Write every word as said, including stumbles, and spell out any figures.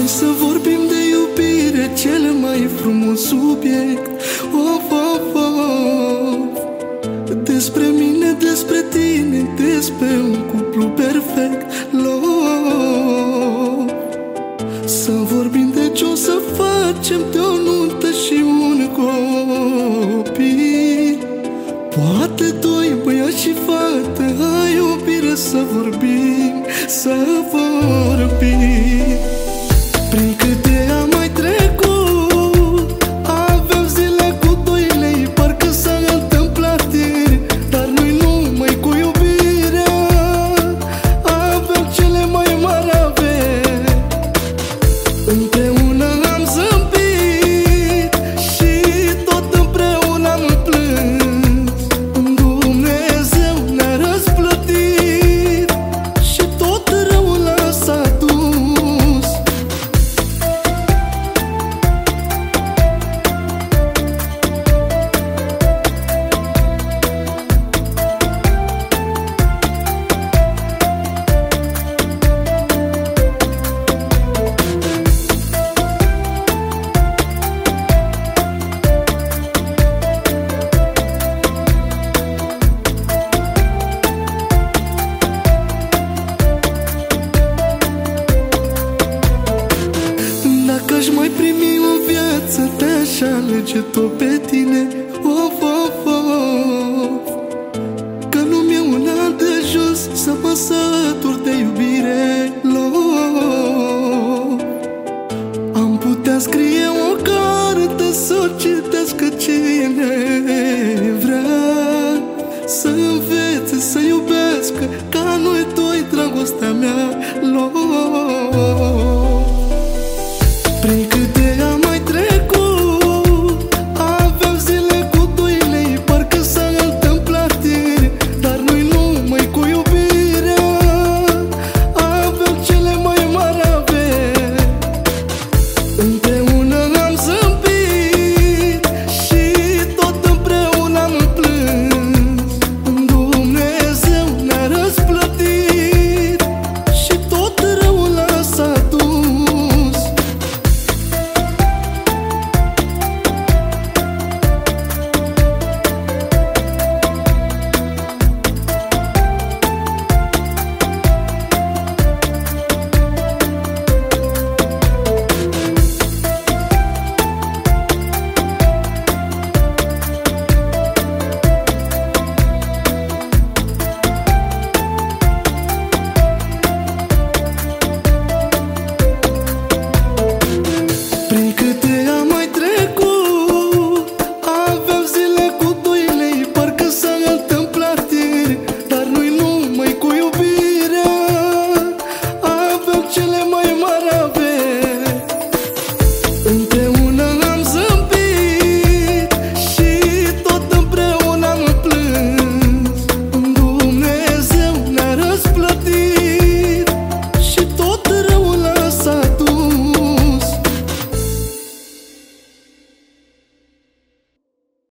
să vorbim de iubire, cel mai frumos subiect. Of, of, of. Despre mine, despre tine, despre un cuplu perfect. Love. Să vorbim de ce o să facem, de o nuntă și un copil. Poate doi băieți și fată, ai iubire, să vorbim, să vorbim. Prin câte am mai trecut, aveam zile cu doi lei, parcă s-a întâmplat ieri. Dar noi numai cu iubirea aveam cele mai mari averi. Împreună am zâmbit și tot împreună am plâns. Dumnezeu ne-a răsplătit și tot răul s-a dus. Dacă aș mai primi o viață, te-aș alege tot pe tine. Of, of, of.